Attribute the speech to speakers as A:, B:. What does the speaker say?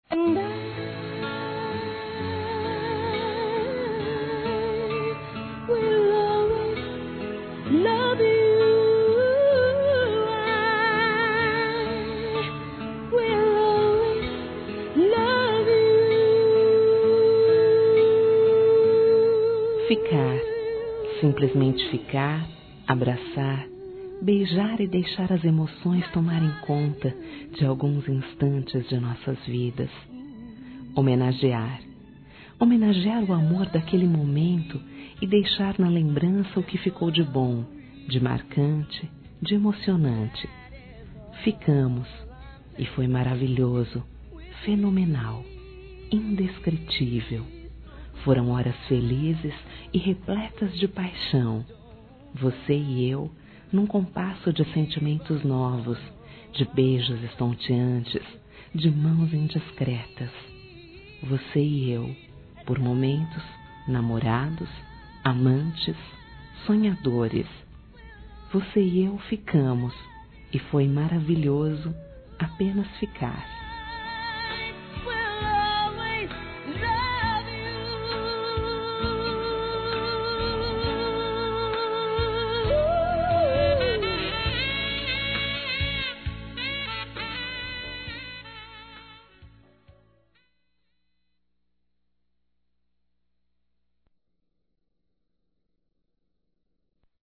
A: And I will always love you. I will always love you.
B: Ficar, simplesmente ficar, abraçar, beijar e deixar as emoções tomarem conta de alguns instantes de nossas vidas. Homenagear o amor daquele momento e deixar na lembrança o que ficou de bom, de marcante, de emocionante. Ficamos, e foi maravilhoso, fenomenal, indescritível. Foram horas felizes e repletas de paixão. Você e eu, num compasso de sentimentos novos, de beijos estonteantes, de mãos indiscretas. Você e eu, por momentos, namorados, amantes, sonhadores. Você e eu ficamos, e foi maravilhoso apenas ficar.